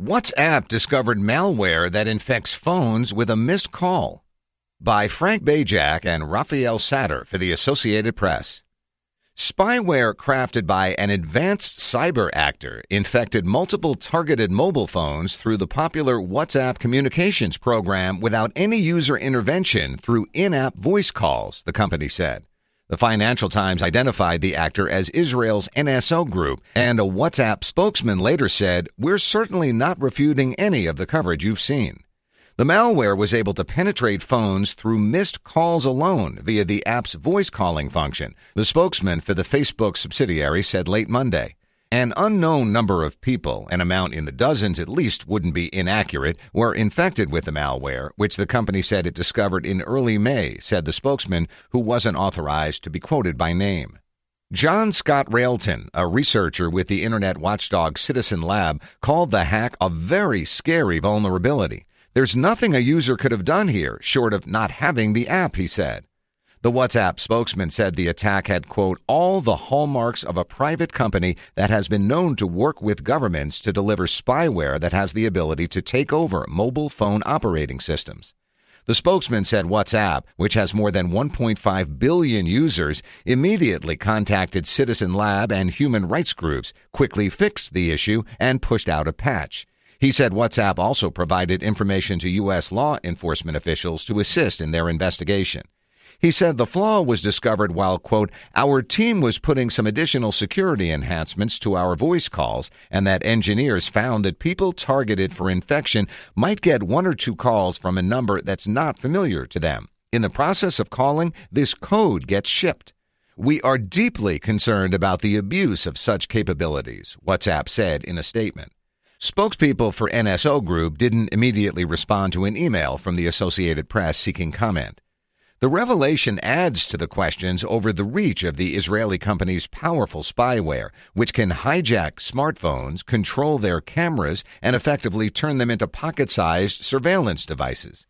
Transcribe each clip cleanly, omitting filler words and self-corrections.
WhatsApp discovered malware that infects phones with a missed call. By Frank Bajak and Raphael Satter for the Associated Press. Spyware crafted by an advanced cyber actor infected multiple targeted mobile phones through the popular WhatsApp communications program without any user intervention through in-app voice calls, the company said. The Financial Times identified the actor as Israel's NSO Group, and a WhatsApp spokesman later said, "We're certainly not refuting any of the coverage you've seen." The malware was able to penetrate phones through missed calls alone via the app's voice calling function, the spokesman for the Facebook subsidiary said late Monday. An unknown number of people, an amount in the dozens at least wouldn't be inaccurate, were infected with the malware, which the company said it discovered in early May, said the spokesman, who wasn't authorized to be quoted by name. John Scott Railton, a researcher with the internet watchdog Citizen Lab, called the hack a very scary vulnerability. "There's nothing a user could have done here, short of not having the app," he said. The WhatsApp spokesman said the attack had, quote, "all the hallmarks of a private company that has been known to work with governments to deliver spyware that has the ability to take over mobile phone operating systems." The spokesman said WhatsApp, which has more than 1.5 billion users, immediately contacted Citizen Lab and human rights groups, quickly fixed the issue, and pushed out a patch. He said WhatsApp also provided information to U.S. law enforcement officials to assist in their investigation. He said the flaw was discovered while, quote, "our team was putting some additional security enhancements to our voice calls, and that engineers found that people targeted for infection might get one or two calls from a number that's not familiar to them. In the process of calling, this code gets shipped. We are deeply concerned about the abuse of such capabilities," WhatsApp said in a statement. Spokespeople for NSO Group didn't immediately respond to an email from the Associated Press seeking comment. The revelation adds to the questions over the reach of the Israeli company's powerful spyware, which can hijack smartphones, control their cameras, and effectively turn them into pocket-sized surveillance devices.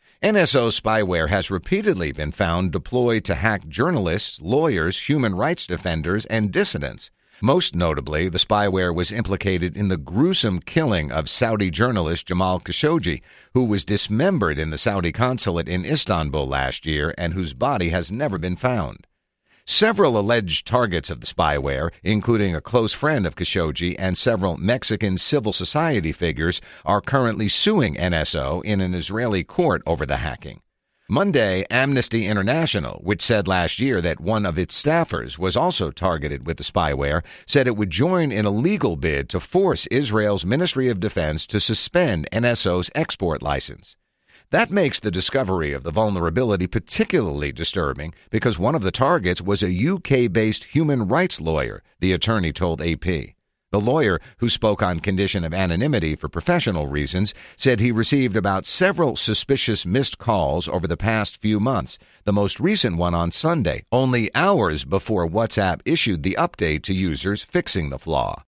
NSO spyware has repeatedly been found deployed to hack journalists, lawyers, human rights defenders, and dissidents. Most notably, the spyware was implicated in the gruesome killing of Saudi journalist Jamal Khashoggi, who was dismembered in the Saudi consulate in Istanbul last year and whose body has never been found. Several alleged targets of the spyware, including a close friend of Khashoggi and several Mexican civil society figures, are currently suing NSO in an Israeli court over the hacking. Monday, Amnesty International, which said last year that one of its staffers was also targeted with the spyware, said it would join in a legal bid to force Israel's Ministry of Defense to suspend NSO's export license. That makes the discovery of the vulnerability particularly disturbing because one of the targets was a UK-based human rights lawyer, the attorney told AP. The lawyer, who spoke on condition of anonymity for professional reasons, said he received about several suspicious missed calls over the past few months, the most recent one on Sunday, only hours before WhatsApp issued the update to users fixing the flaw.